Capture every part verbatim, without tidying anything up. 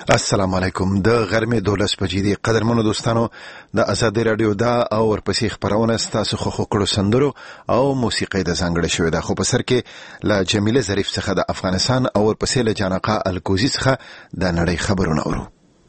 السلام علیکم. د غرمې دولس بجې دي. قدرمنو دوستانو، د ازادي رادیو دا او ورپسې خبرونه ستاسو خو خو کړو سندرو او موسیقي د ځانګړې شوې ده، خو په سر کې له جمیله ظریف څخه د افغانستان او ورپسې له جانقا الکوزي څخه د نړۍ خبرونه اورو.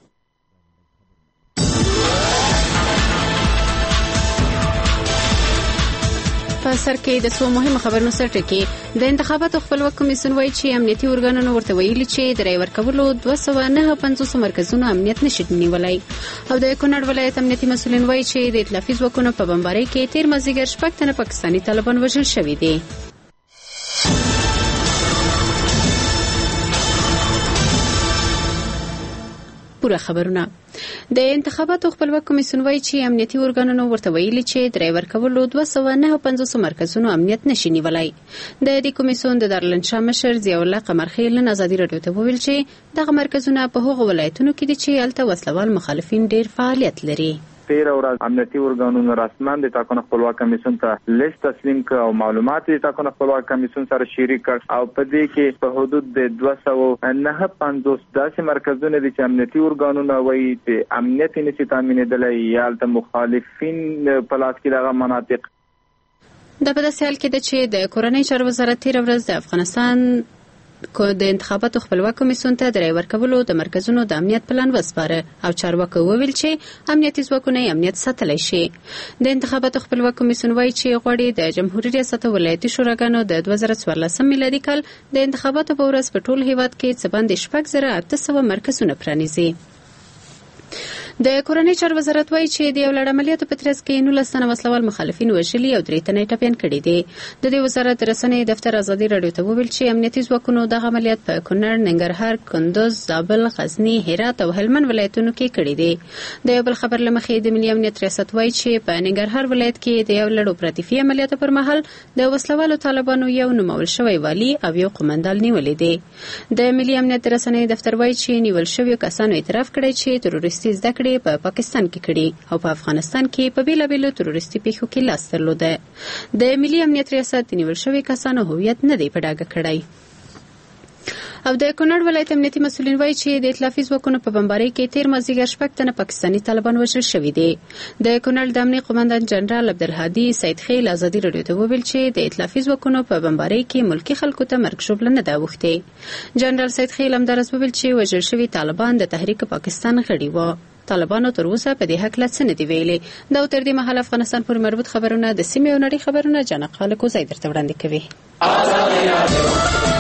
په سر کې د څو مهمه خبرونو سره ټکی د انتخاباتو خپلواک کمیسیون وایي چې امنیتي ارګانونو ورته ویلي چې د رای ورکولو دوه سوه نهه پنځوس مرکزونو امنیت نشي نیولای. او د کونړ ولایت امنیتي مسؤلین وایي چې د ائتلافي ځواکونو په بمبارۍ کې تیر مازیګر شپږ تنه پاکستاني طالبان وژل شوي دي. پوره خبرونه. د انتخاباتو خپلواک کمیسیون وایي چې امنیتي ارګانونو ورته ویلي چې د رای ورکولو دوه سوه نهه پنځوس مرکزونو امنیت نشي نیولای. د دې کمیسیون د دارالانشا مشر ضیاء الله قمرخیل نن ازادي رادیو ته وویل چې دغه مرکزونه په هغو ولایتونو کې دي چې هلته وسلوال مخالفین ډیر فعالیت لري. تیر ورځ امنیتي ارګانونو رسماً د ټاکنو خپلواک کمیسیون ته لیست تسلیم کړ او معلومات د ټاکنو خپلواک کمیسیون سره شریک کړ او په دې کې په حدود د دوه سوه نهه پنځوس داسې مرکزونه دي چې امنیتي ارګانونه وایي چې امنیت نشي تامینېدلی یا د مخالفین په لاس کې دغه مناطق. دا په داسې حال کې ده چې د کورنۍ چارو وزارت تیر ورځ د افغانستان د انتخاباتو خپلواک کمیسیون ته د رای ورکولو د مرکزونو د امنیت پلان وسپاره او چارواکو وویل چې امنیتي ځواکونه امنیت ساتلی شي. د انتخاباتو خپلواک کمیسیون وایي چې غواړي د جمهوریت ریاست ولایتي شوراګانو د دوه زره څوارلسم میلادي کال د انتخاباتو په ورځ په ټول هیواد کې څه باندې شپږ زره اته سوه مرکزونه پرانیزي. د کورنۍ چارو وزارت وایي چې د یو لړ عملیاتو په ترڅ کې نولس تنه وسلوال مخالفین وژلي او درې تنه ټپیان کړي دي. د دې وزارت رسنۍ دفتر ازادي رادیو ته وویل چې امنیتي ځواکونو دغه عملیات په کونړ، ننګرهار، کندوز، زابل، غزني، هرات او هلمند ولایتونو کې کړي دي. د یو بل خبر له مخې د ملي امنیت ریاست وایي چې په ننګرهار ولایت کې د یو لړ اپراتیفي عملیاتو پر مهال د وسلوالو طالبانو یو نومول شوی والي او یو قومندان نیولې دي. د ملي امنیت رسنۍ دفتر وایي چې نیول شویو کسانو اعتراف کړی چې تروریستي زده کړې په پاکستان کې کړي او په افغانستان کې په بیلابیلو تروریستي پیښو کې لاس درلوده. د ملي امنیت ریاست د نیول شوي کسانو هویت نه دی په ډاګه کړی. او د کونړ ولایت امنیتي مسؤلین وایي چې د ائتلافي ځواکونو په بمبارۍ کې تیر مازیګر شپږ تنه پاکستاني طالبان وژل شوي دي. د کونړ د امنیت قومندان جنرال عبدالهادي سید خیل ازادي رادیو ته وویل چې د ائتلافي ځواکونو په بمبارۍ کې ملکي خلکو ته مرګ ژوبله نه ده اوښتې. جنرال سید خیل همداراز وویل چې وژل شوي طالبان د تحریک پاکستان غړي وو. طالبانو تر اوسه په دې هکله څه نه دي ویلي. دا تر دې مهال افغانستان پورې مربوط خبرونه د سیمې او نړۍ خبرونه جانقا الکوزي درته وړاندې کوي.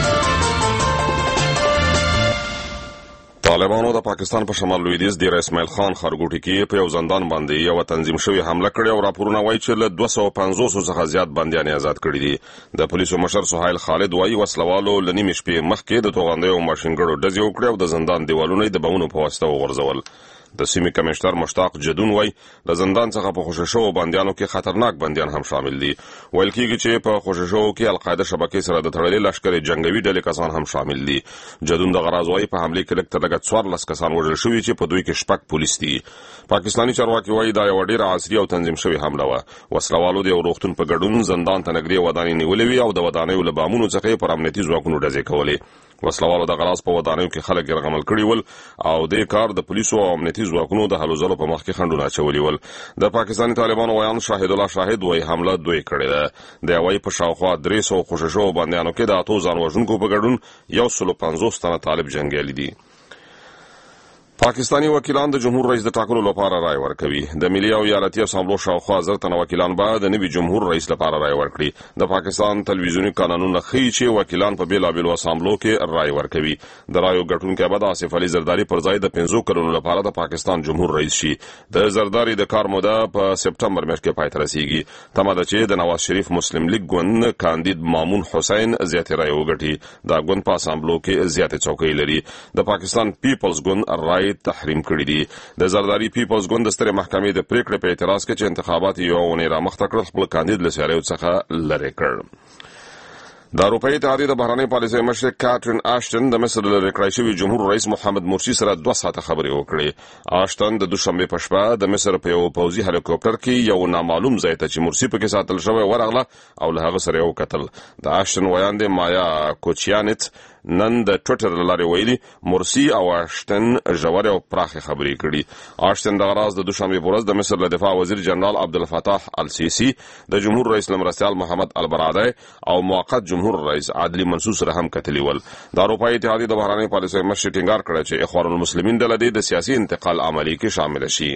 طالبانو د پاکستان په شمال لویدیځ ډیر اسماعیل خان خارګوټي کې په یو زندان باندې یو تنظیم شوی حمله کړې او راپورونه وایي چې له دوه سوه پنځوس څخه زیات بندیان آزاد کړي دي. د پولیسو مشر سهیل خالد وایي وسلوالو له نیمې شپې مخکې د توغندیو او ماشینګړو ډزې وکړې او د زندان دیوالونه د بمونو په واسطه وغورځول. د سیمې کمشنر مشتاق جدون وایي د زندان څخه په خوشي شوو بندیانو کې خطرناک بندیان هم شامل دي. ویل کېږي چې په خوشي شوو کې القاعده شبکې سره د تړلې لښکرې جنگوي ډلې کسان هم شامل دي. جدون دغه راز وایي په حملې کې لږ تر لږه څوارلس کسان وژل شوي چې په دوی کې شپږ پولیس دي. پاکستاني چارواکي وایي دا یوه ډېره عصري او تنظیم شوې حمله وه. وسلوالو د یو روغتون په ګډون زندان ته نږدې ودانۍ نیولې وې او د ودانیو له بامونو څخه یې پر امنیتي ځواکونو ډزې کولې. وسلوالو دغه راز په ودانیو کې خلک یرغمل کړي ول او د کار د پولیسو او امنیتي ځواکونو د هلو ځلو په مخ کې خنډونه اچولي ول. د پاکستاني طالبانو ویان شاهد الله شاهد وایي حمله دوی کړې ده. د وایي په شاوخوا درې سوه خوشي شوو بندیانو کې د اتو ځان وژونکو په ګډون یو سل او پنځوس تنه طالب جنګیالي دي. پاکستانی وکیلان د جمهور رئیس د ټاکلو لپاره رای ورکوي. د ملي او ایالتي اسامبلو شاوخوا زر تنه وکیلان به د نوي جمهور رئیس لپاره رای ورکړي. د پاکستان تلویزیوني قانونونه ښیي چې وکیلان په بیلابیلو اسامبلو کې رای ورکوي. د رایو ګټونکی به د آصف علي زرداري پر ځای د پنځو کلونو لپاره د پاکستان جمهور رئیس شي. د زرداري د کار موده په سپټمبر میاشت کې پای ته رسیږي. تمه ده چې د نواز شریف مسلم لیگ ګوند کاندید مامون حسین زیاتې رای وګټي. دا ګوند په اسامبلو کې زیاتې څوکۍ لري. د پاکستان پیپلز ګوند رای تحریم کړی دي. د زرداری پیپلز ګوند د سترې محکمې د پریکړې په اعتراض کې چې انتخابات یو اونۍ رامخته کړل خپل کاندید له سیاریو څخه لرې کړ. د اروپایي اتحادیې د بهرنۍ پالیسۍ مشر کاترین آشټن د مصر له لرې کړای شوي جمهور رئیس محمد مرسي سره دوه ساعته خبرې وکړې. آشټن د دوشنبې په شپه د مصر په یو پوځي هلیکوپټر کې یو نامعلوم ځای ته چې مرسي پکې ساتل شوی ورغله او له هغه سره یې وکتل. د آشټن ویاندې مایا کوچیانت نن د ټوئیټر لارې ویلي مرسی او اشتن ژورې او پراخې خبرې کړي. اشتن دغه راز د دوشنبه په ورځ د مصر له دفاع وزیر جنرال عبدالفتاح السیسی، د جمهور رئیس لمرستیال محمد البرادعی او موقت جمهور رئیس عادلي منصور سره هم کتلي ول. د اروپایي اتحادیې د بهرنۍ پالیسۍ مشر ټینګار کړی چې اخوان المسلمین ډله دې د سیاسي انتقال عملي کې شامل شي.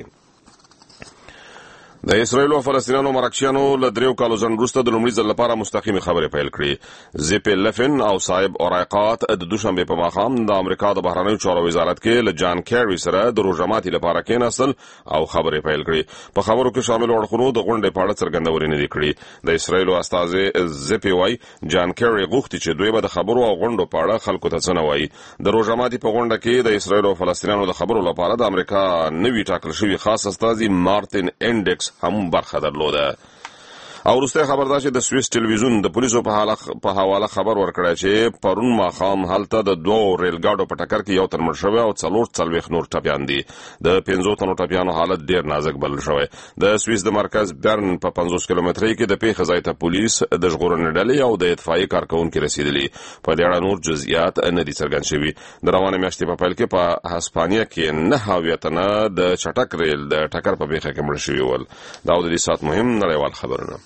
د اسرایل او فلسطینیانو مرکشیانو له دریو کالو ځنډ وروسته د لومړي ځل لپاره مستقیمې خبرې پیل کړې. زیپی لفن او صاحب اورایقات د دوشنبه په ماښام د امریکا د بهرنیو چارو وزارت کې له جان کیری سره د روژه ماتي لپاره کېناستل او خبرې پیل کړې. په خبرو کې شامل اړخونو د غونډې په اړه څرګندونې نه دي کړې. د اسرایل استازي زیپی وای جان کیری غوښتي چې دوی به د خبرو او غونډو په اړه خلکو ته څه نه وایي. د روژه ماتي په غونډه کې د اسرایل او فلسطینیانو د خبرو لپاره د امریکا نوي ټاکل شوي خاص استازي مارتین انډکس هم برخه درلوده. او وروسته خبر دا چې د سویس ټلویزیون د پولیسو په حواله خبر ورکړی چې پرون ماښام هلته د دوو ریل ګاډو په ټکر کې یو تن مړ شوی او څلور څلوېښت نور ټپیان دي. د پنځو تنو ټپیانو حالت ډیر نازک بلل شوی. د سویس د مرکز برن په پنځوس کیلومترۍ کې د پیښې ځای ته پولیس د ژغورنې ډلې او د اطفائیې کارکوونکي رسیدلي. په دې اړه نور جزئیات نه دي څرګند شوي. د روانې میاشتې په پیل کې په هسپانیا کې نهه اویا تنه د چټک ریل د ټکر په پیښه کې مړه شوي ول. دا د دې ساعت مهم نړیوال خبرونه.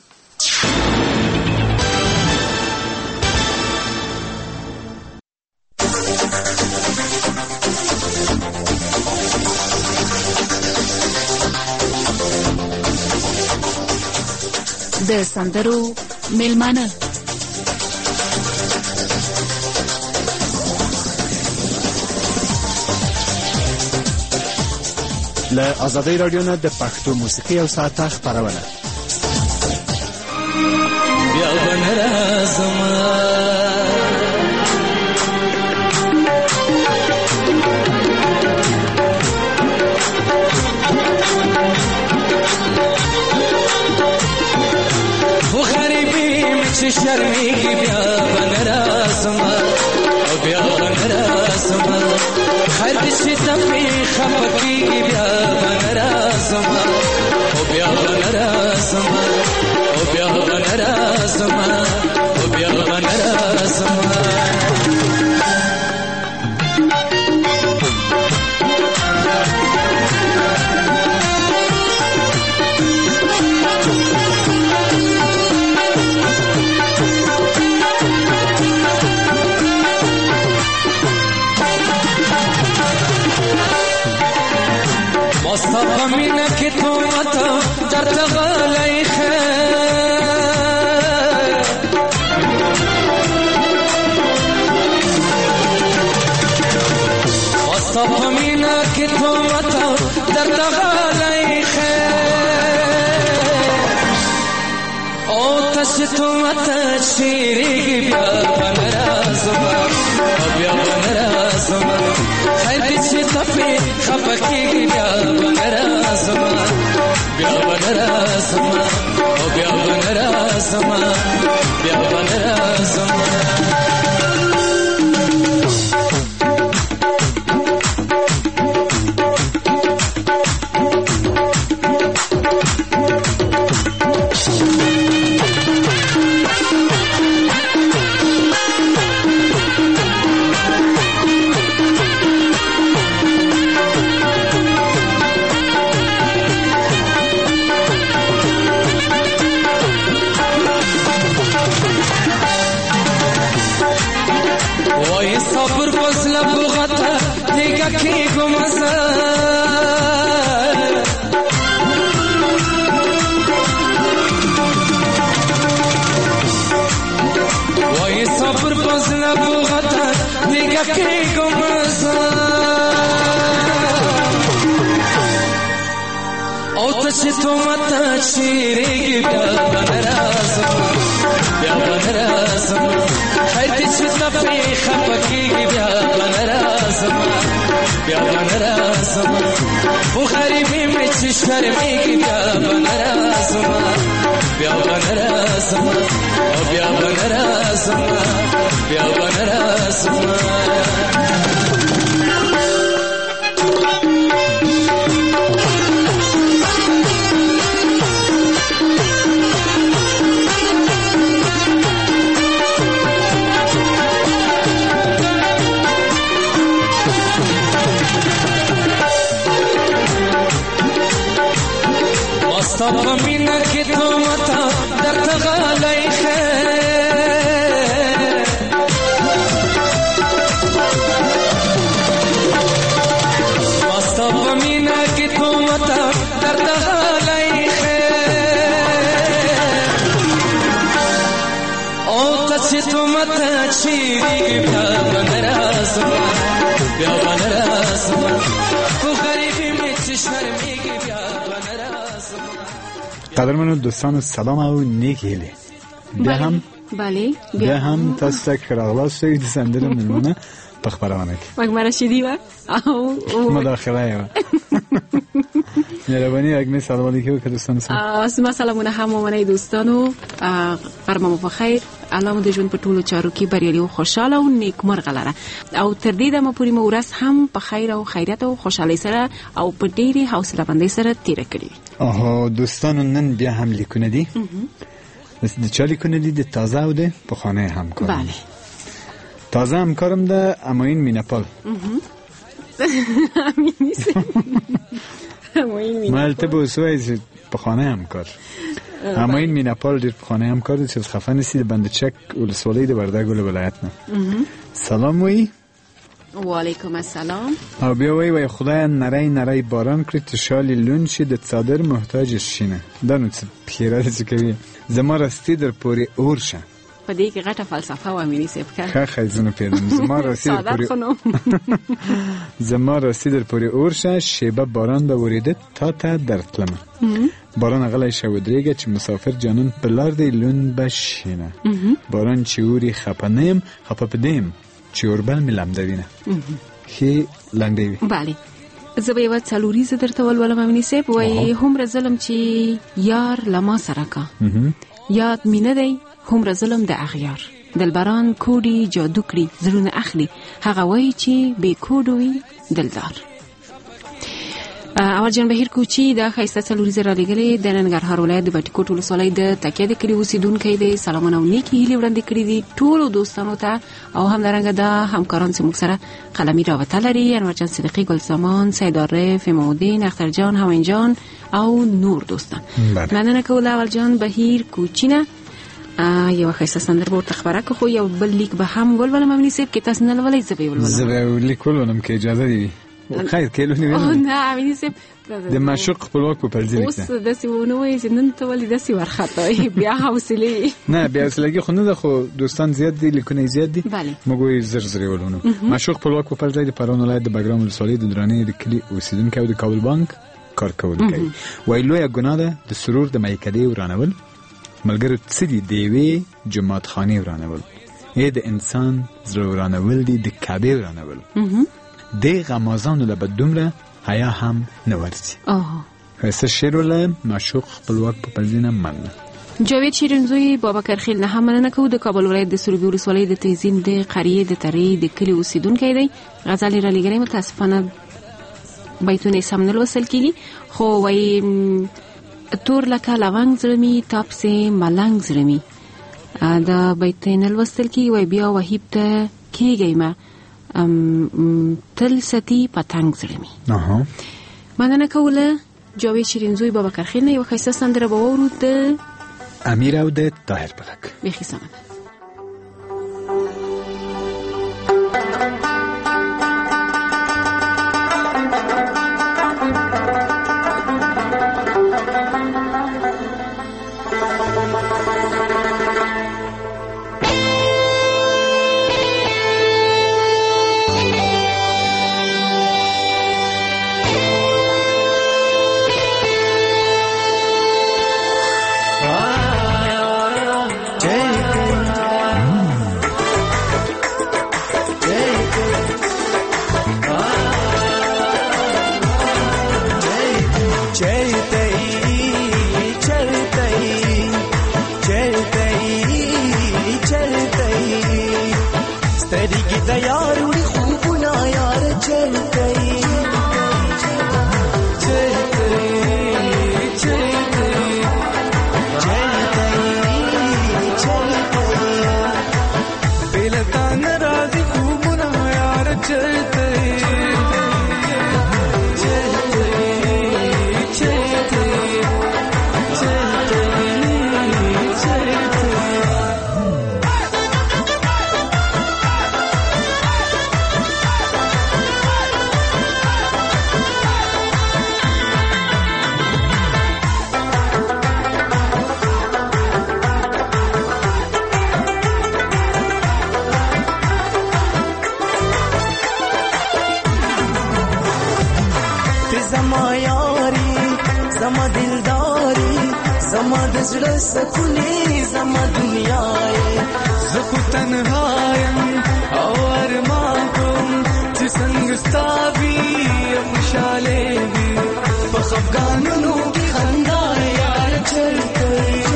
د سندرو میلمانه له ازادۍ راډیو نه د پښتو موسیقي او ساعته خپرونه. بیا ونرازم خو غریبی می چې شرمیږي بیا ونرازم بیا ونرازم خیر دې چې تپې خفه کېږي بیا ونرازم بیا ونرازم بیا ونرازم بیا ونرازم مصطفى منك تومتا درد غالي خير مصطفى منك تومتا درد غالي خير او تشتومتا شيري بيا بنرازم بيا بنرازم خير دي تفي خفكي بيا بنرازم بيا بنرازم بيا بنرازم بيا بنرازم صبر فصل بغتا دیگه کی گمزه وای صبر فصل بغتا دیگه کی گمزه او تشی تو متا شیریگی بیا بنرازم بیا بنرازم خیر دی چی تفی خفکیگی بیا بنرازم بیا بنرازم و غریبی می چی شرمیگی بیا بنرازم بیا بنرازم بیا بنرازم بیا بنرازم مصطفى منك تومتا درت غالي خير مصطفى منك تومتا درت غالي خير او تسي تومتا چيري بیا بنراس بیا بنراس کو غریبی می چشرمیگی بیا بنراس. قدرمنو دوستان سلام او نیک هیله بیا هم بله بیا هم تاسو ته خراغلاس شوید سندره ملمونه په خبرونه کې مګمره شدی و او مداخله و مهربانی اگه سلام علیکم که دوستان سلام سلامونه همونه دوستانو پرمو په خیر الله د ژوند په ټولو چارو کې بریالي او خوشاله او نیکمرغه لره او تر دې دمه پورې مو ورځ هم په خیر او خیریت او خوشحالۍ سره او په ډېرې حوصله بندۍ سره تیر کړی. اوه دوستانو نن بیا هم لیکونه دي د چا لیکونه دي د تازه او د په خانه همکار. بله تازه همکارم ده اماین مینپال امینی اماین مینپال مالته به وسوی په خانه همکار هماین مینپال دیر په خانه همکار دي چې خفه نسی د بندچک ولسوالۍ د وردګ ولایت نه. سلام وی و علیکم السلام. او بیا وی وی خدای نری نری باران کړی چې شالی لون شي د صادر محتاج شینه دا نو څه پیره چې کوي زما راستی در پوری اور شه په دې کې غټه فلسفه و امینی سیب کا ښه خیزونه پیدم زما راستی در پوری زما راستی در پوری اور شه شیبه باران به وریده تا تا درتلمه باران غلی شو درېږه چې مسافر جانان په لار دی لون بشینه باران چې اوري خپه نیم خپه پدیم چې اوربل ملم دوینه خې لنډې وي. بله زه به یوه څلوریزه درته ولولم امیني صاحب وایي هومره ظلم چې یار له ما سره کا یاد مې نه دی هومره ظلم د اغیار دلبران کوډي جادو کړي زړونه اخلي هغه وایي چې بې کوډو وي دلدار. اول جان بهیر کوچی دا خیسته څلوریزه را لګلې د ننګرهار ولایت د بټکوټ ولسوالۍ د تکیه د کلي اوسیدونکی دی. سلامونه او نیکې هیلې وړاندې کړي دي ټولو دوستانو ته او همدارنګه دا همکاران چې موږ سره قلمي رابطه لري انورجان صدیقي ګلزمان سید عارف امامالدین اختر جان همین جان او نور دوستان. مننه کوله اول جان بهیر کوچی نه یو خیسته سندره به ورته خبره که خو یو بل لیک به هم ولولم امیني صاحب که تاسو نه لولئ زه به یې ولولم زه به لیک ولولم که اجازه دي خیر کېلو نه نه امیني صاحب د معشوق خپلواک په پرځ لیک اوس داسې ونه وایي چې نن ته ولې داسې ورخطا بیا حوصلې نه بیا حوصلګي خو نه ده خو دوستان زیات دي لیکونه زیات دي موږ یې زر زر ولونو. معشوق خپلواک په پرځ د پرون ولایت د بګرام ولسوالۍ د درانې د کلي اوسیدونکی او د کابل بانک کارکونکی وایي لویه ګناه ده د سرور د میکدې ورانول ملګرو څه دي د یوې جماعت خانې ورانول ای د انسان زړه ورانول دي د کعبې ورانول د غمازانو له بد دومره حیا هم نه ورځي. ښایسته شعر وله معشوق خپلواک په پلزینه مننه. جاوید شیرینزوی بابکر خیل نه هم مننه کوو د کابل ولایت د سروبي ولسوالۍ د تیزین د قریې د ترې د کلي اوسیدونکی دی. غزل را لګلې متاسفانه بیتونه سم نه لوستل کېږي خو وایي تور لکه لونګ زړه مې تاپ سې ملنګ زړه مې دا بیت نه لوستل کېږي وایي بیا وهیب ته کېږئ ما تل ستی پتنګ زړه مې. مننه کوله جاوید شیرینزوی بابکر خیل نه یوه ښایسته سندره به واورو د امیر او د طاهر پلک بیخي سمه ده. Take زما یاری زما دلداری زما د زړه سکونې زما دنیاي زه خو تنهایم او ارمان کوم چې څنګه ستا وي خوشاله وي په خفګانونو کې خندا یار چلته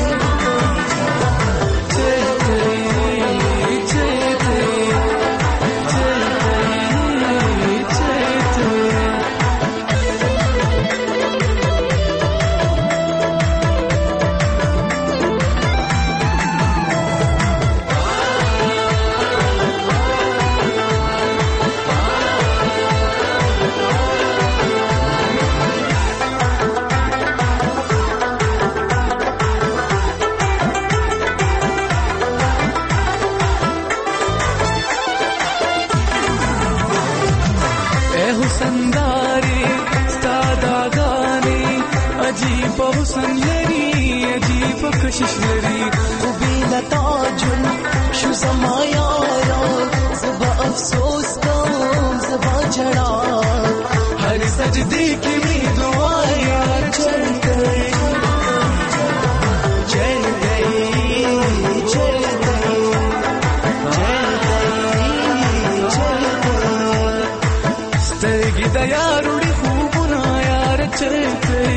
حسن لري عجیب کشش لري او بلا تاجن شو زما یارا زبا افسوس کوم زبا جڑا هر سجدے کی می دعا یار چل گئی چل گئی چل گئی چل گئی چل گئی سترګې د یارو خوبونه یار چل گئی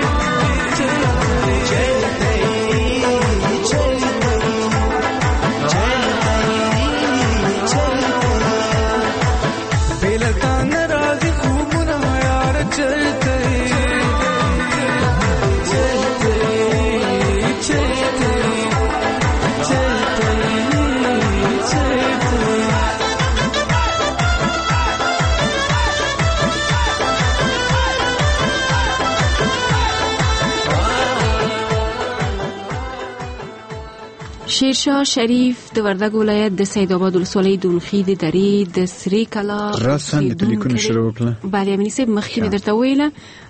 شیرشاه شریف د وردګ ولایت د سید آباد ولسوالۍ د اونخې د درې د سری کلا راسن د ټلیفون شروع وکړه. بله امینی صاحب مخکې مې درته ویله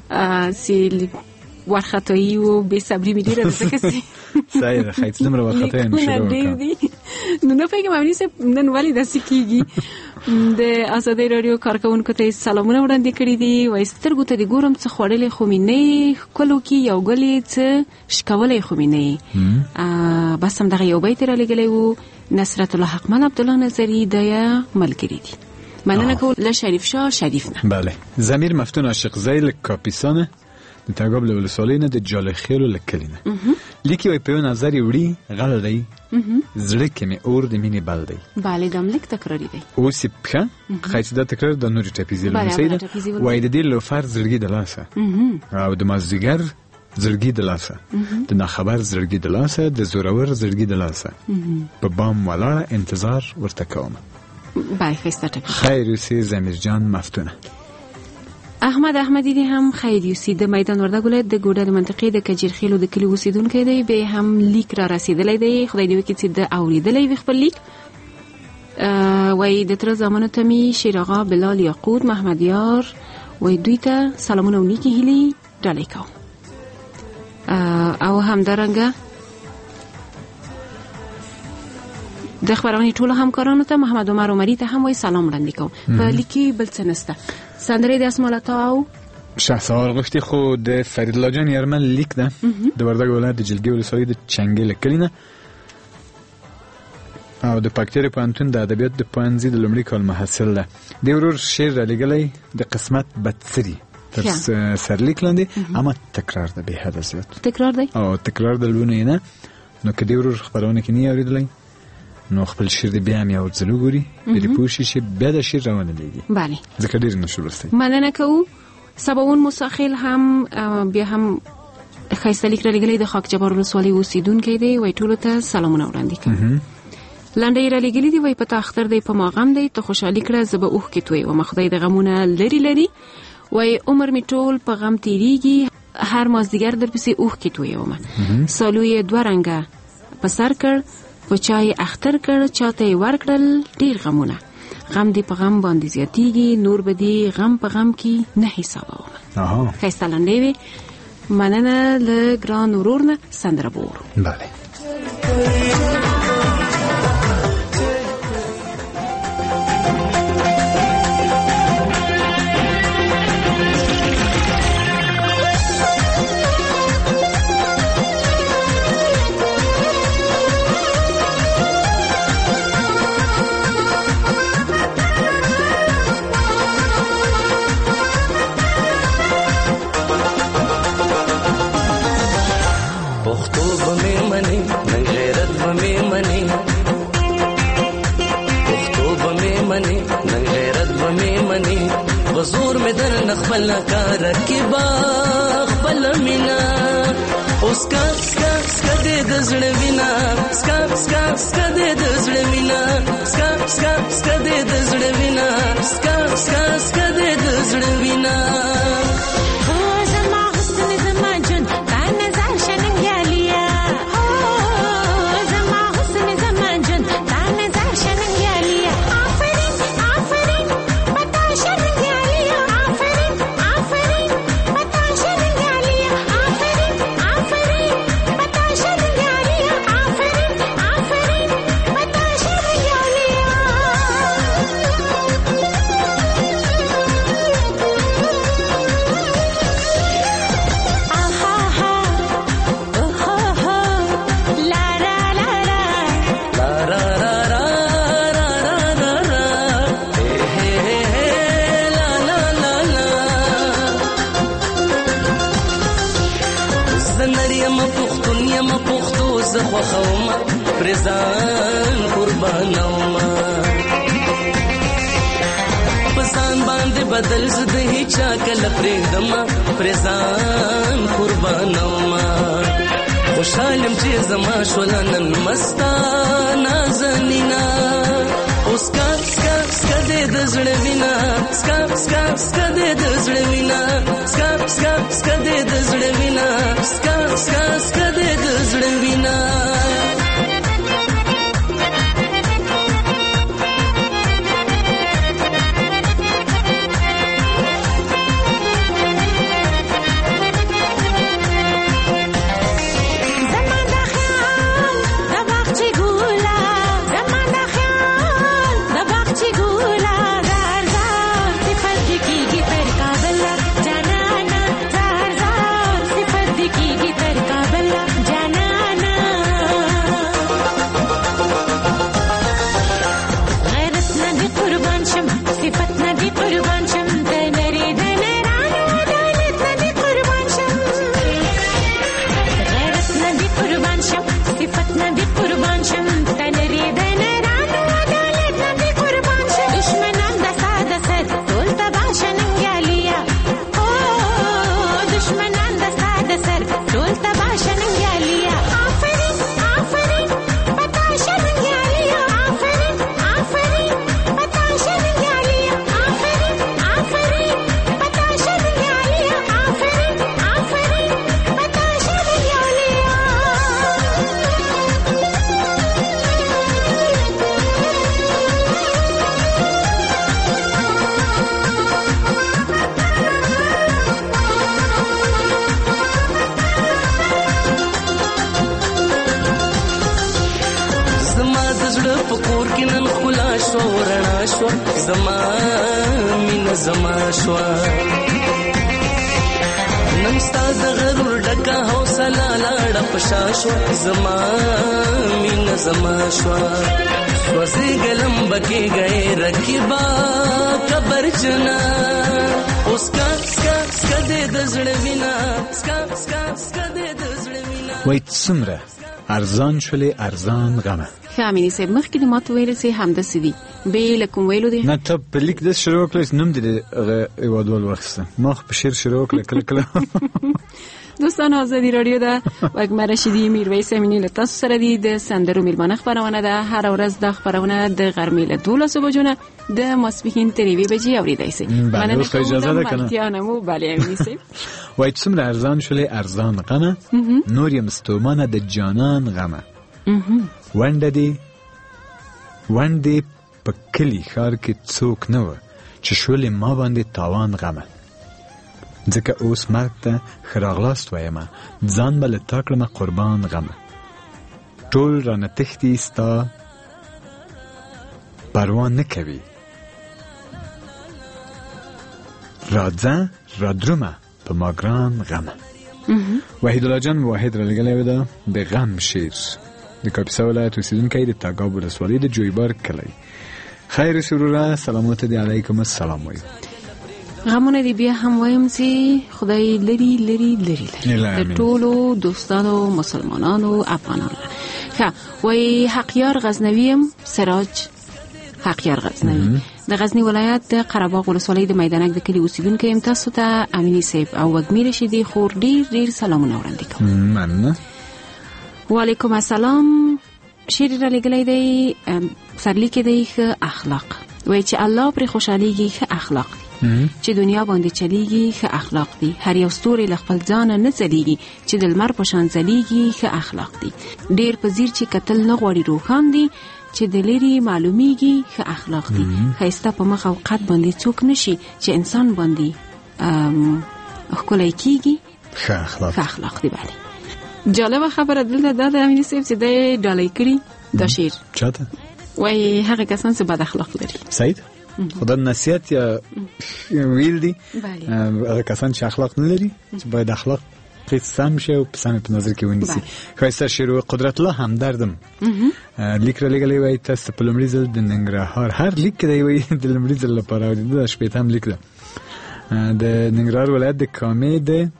چې ورخطایي او بې صبري مې ډېره ده ځکه چې صحیح ده ښایي چې دومره ورخطایي مې شروع وکړه نو نه پوهېږم امیني صاحب نن ولې داسې کېږي. د ازادۍ راډیو کارکوونکو ته سلامونه وړاندې کړي دي. وایي سترګو ته دې ګورم څه خوړلې خو مې نه یې ښکلو کې یو ګل یې څه شکولی خو مې نه یې. بس همدغه یو بیت یې رالیږلی و. نصرت الله حقمن عبدالله نظري دا یې ملګري دي. مننه کوم له شریف شاه شریف نه. بله ضمیر مفتون عاشق زی له کاپیسانه د تګاب له ولسوالۍ نه د جاله خیلو له کلي نه لیکي وایي په یو نظر یې وړي غل دی زړه کې مې اور د مینې بل دی. بله دا هم لږ تکراري دی. اوس یې پښه ښایي چې دا تکرار د نورې ټپیزې لمسۍ ده. وایي د دې لوفر زړګي د لاسه او د مازدیګر زړګي د لاسه د ناخبر زړګي د لاسه د زورور زړګي د لاسه په بام ولاړه انتظار ورته کوم. بله ښایسته ټپي. خیر اوسې ضمیر جان مفتونه. احمد احمدی دی هم خیر یوسی د میدان وردګ ولایت د ګوډه منطقې د کجیرخیلو د کلی اوسیدونکی دی. به هم لیک را رسیدلی دی. خدای دې وکړي چې د اوریدلی وي خپل لیک. وایي د تره زامنو ته مې شیر آقا بلال یاقوت محمد یار وایي دوی ته سلامونه او نیکې هیلې ډالۍ کوم. او همدارنګه د خبرونې ټولو همکارانو ته محمد عمر عمري ته هم وایي سلام وړاندې کوم. په لیک کې بل څه نشته. سندره د اسمالتا او شهسوار غوښتي خو د فرید الله جان یرمن لیک ده د وردګ ولایت د جلګي ولسوالۍ د چنګل کلی نه او د پکتیري پوهنتون د ادبیات د پوهنځي د لومړي کال محصل ده. د ورور شعر را لګلی د قسمت بدسری تر سرلیک لاندې اما تکرار ده به حد زیات تکرار دی او تکرار د لونه نه نو کدی ورور خبرونه کې نه اوریدلای نو خپل شعر دی بیا مې اورځلو ګوري د پوښي شي بیا د شعر روانه لګي. بله ځکه ډیر نشو لسته. مننه کوو. سباون مساخیل هم بیا هم ښایسته لیک را لګلی د خاک جبار ولسوالۍ اوسیدونکی دی. وایي ټولو ته سلامونه وړاندې کوم. لنډه یې را لګلي دي. وایي په تا اختر دی په ما غم دی ته خوشحالي کړه زه به اوښکې تویومه خدای د غمونه لري لري. وایي عمر مې ټول په غم تیریږي هر مازدیګر درپسې اوښکې تویومه سالو یې دوه رنګه په سر کړ په چا یې اختر کړ چاته یې ورکړل ډېر غمونه غم دې په غم باندې زیاتیږي نور به دې غم په غم کې نه حسابومه. ښایسته لنډې وې. مننه له ګران ورور نه سندره به وورو. بله خپل کار کې با خپل مینا اوس کا سکا سکا دې د زړه وینا سکا سکا سکا دې د زړه وینا سکا سکا سکا دې د زړه وینا سکا سکا سکا دې د زړه وینا پرزان قربانوما پسان باندې بدل زد هیچا کل پرېدما پرزان قربانوما خوشالم چې زما شولنن مستا نازنینا اوس کا سکا سکا دې د زړه وینا سکا سکا سکا دې د زړه وینا سکا سکا سکا دې د زړه وینا سکا سکا سکا دې د زړه وینا زما مين زما شوا نن ستاد غرور ډکا حوصله لاړ پشا شو زما مين زما شوا وسې ګلم بکې گئے رکبا قبر جنا اوس کا سکا سکا دې د زړه وینا سکا سکا سکا دې د زړه وینا وای څومره ارزان شولې ارزان غمه فهمینی سه مخکې د ماته ویل سي هم د سوي به لکم ویلو دي نه ته په لیک د شروع کړې نوم دې ایوادول وخته مخ په شیر شروع کړ کله کله دوستان آزادی رادیو ده وګم رشیدی میرویس امینی له تاسو سره دی د سندرو میلمانه خبرونه ده هر ورځ د خبرونه د غرمې له دولسو بجو د ماسپښین تریوي بجې اوریدای شي مننه کوم اجازه ده کنه مالتیانمو بله امینی سه وای څومره ارزان شولې ارزان غمه نور یم ستومانه د جانان غمه ونده دی ونده په کلی ښار کې څوک نه و چې شولې ما باندې تاوان غمه ځکه اوس مرګ ته ښه راغلاست وایم ځان به له تا کړمه قربان غمه ټول رانه تښتي ستا پروا نه کوي راځه رادرومه په ما ګران غمه وحید الله جان واحد را لګلی ده د غم شعر د کاپیسا ولایت اوسیدونکی د تګاب ولسوالۍ د جویبار کلی خیر سروره سلامات دی علیکم السلام وایو غمونه دی بیا هم وایم چې خدای لري لري لري د ټولو دوستانو مسلمانانو افغانانو ښه وای حقیار غزنویم سراج حقیار غزنوي د غزنی ولایت د قرهباغ ولسوالۍ د میدانک د کلی اوسیدونکو یم. تاسو ته امینی صاحب او وګمی رشیدي خور ډیر ډیر سلامونه وړاندې کوم. مننه. وعلیکم السلام. شیر را لګلې دی سرلیک دی ښه اخلاق وای چې الله پر خوشاليږي ښه اخلاق دي چې دنیا باندې چلیږي ښه اخلاق دي. هر یو ستوري له خپل ځان نه ځلیږي چې د لمر په شان ځلیږي ښه اخلاق دي. ډیر پذیر چې قتل نه غوړي روخان دي چې د لري معلومیږي ښه اخلاق دي. خیسته په مخ او قد باندې څوک نشي چې انسان باندې خلای کیږي ښه اخلاق ښه اخلاق دي. بله جالب خبره دلته دا د امینی صاحب چې د ډالۍ کړی دا شیر چاته وای هغه کسان چې بد اخلاق لري. سعید خدا نصیحت یا ویل دي هغه کسان چې اخلاق نه لري چې باید اخلاق په سم شي او په سم په نظر کې ونیسي. خاصه شیر قدرت الله همدردم لیک را لګلې وای تاسو په لمړي ځل د ننګرهار هر لیک دی وای د لمړي ځل لپاره د شپې هم لیک ده د ننګرهار ولایت د کامې د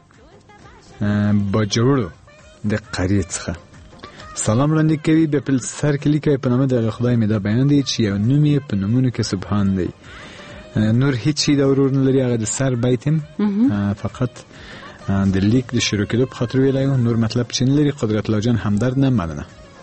باجوړو د قریه څخه سلام وړاندې کوي. به په سر کې لیکي په نامه د خدای مې دا بیان دی چې یو نوم یې په نومونو کې سبحان دی. نور هیڅ شي د ورور نه لري. هغه د سر بیتم فقط د لیک د شروع کېدو په خاطر ویلی و. نور مطلب چې نه لري. قدرت الله جان همدرد نه مننه.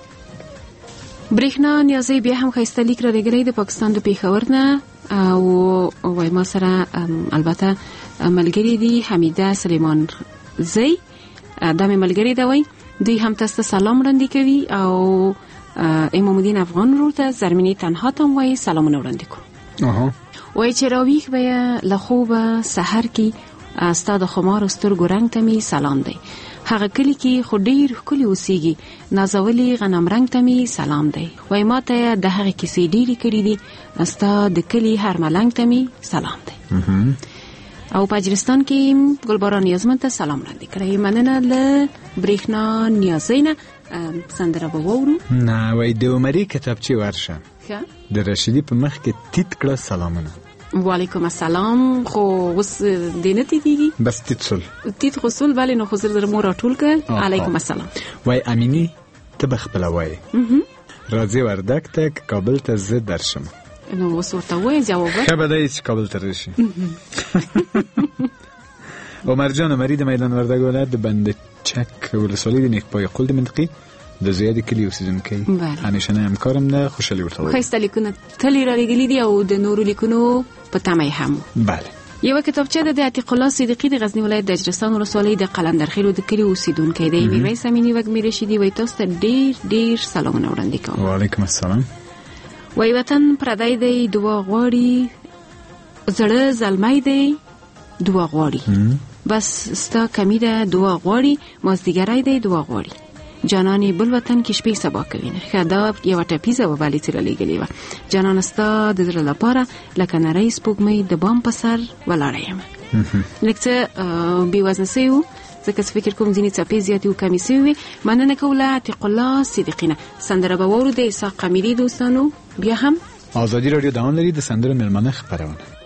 برېښنا نیازی بیا هم ښایسته لیک را لېږلی د پاکستان د پېښور نه او وای ما سره البته ملګري دي حمیده سلیمان زی دا مې ملګري ده. وای دوی هم تاسو سلام وړاندې کوي او امام الدین افغان ورور ته زرمینی تنها ته وای سلامونه وړاندې کوي. اها وای چې راویښ به له خوبه سحر کې استاد خمار سترګو رنگ ته می سلام دی. هغه کلی کې خو ډیر ښکلي اوسېږي نازولي غنم رنگ ته می سلام دی. وای ما ته د هغه کیسې ډیرې کړې دي استاد د کلی هر ملنګ ته می سلام دی. او پاجرستان کې ګلباران نیازمن ته سلام وړاندې کړی. مننه له برېښنا نیازینه سندره به وورو. نه وای د عمرې کتابچې ورشه د رشیدي په مخ کې تیت کړه سلامونه. وعلیکم السلام. خو اوس دینه تیږي بس تیت سول تیت غسل بله نو خو زر مور ټول کړ. علیکم السلام. وای امینی ته بخپل وای راځي وردک ته کابل ته زه درشم. نو اوس ورته وای جواب خبر دی چې کابل ته راشي. عمر جان عمری د میدان وردګ ولایت د بند چک ولسوالۍ د نیکپای قل د منطقې د زیاد کلی اوسیدونکی همیشه نه همکارم ده. خوشحالي ورته وایم. خسته لیکونه تلی را لګلې دي او د نورو لیکونو په تمه هم. بله یو کتابچه د عتیق الله صدیقی د غزنی ولایت د اجرستان ولسوالۍ د قلندرخیلو د کلی اوسیدونکی دی. میرویس امینی وګمی رشیدي وای تاسو ته ډیر ډیر سلامونه وړاندې کوم. وعلیکم السلام. وای وطن پردی دی دعا غواړي زړه زلمی دی دعا غواړي بس ستا کمی ده دعا غواړي مازدیګری دی دعا غواړي جانانی بل وطن کې شپې سبا کوي نه خدا یو ټپیزه وبالي تر لګلې و جانان ستا د زړه لپاره لکه نری سپوږمۍ د بام په سر ولاړ یم. لکه بي وزن سيو ځکه فکر کوم ځینې څپې زیاتې او کمې سوي. مننه کوله عتیق الله صدیقینه. سندره به وورو د اسحاق قمیری دوستانو. بیا هم آزادی رادیو دوام لري د سندرو ملمنه خبرونه.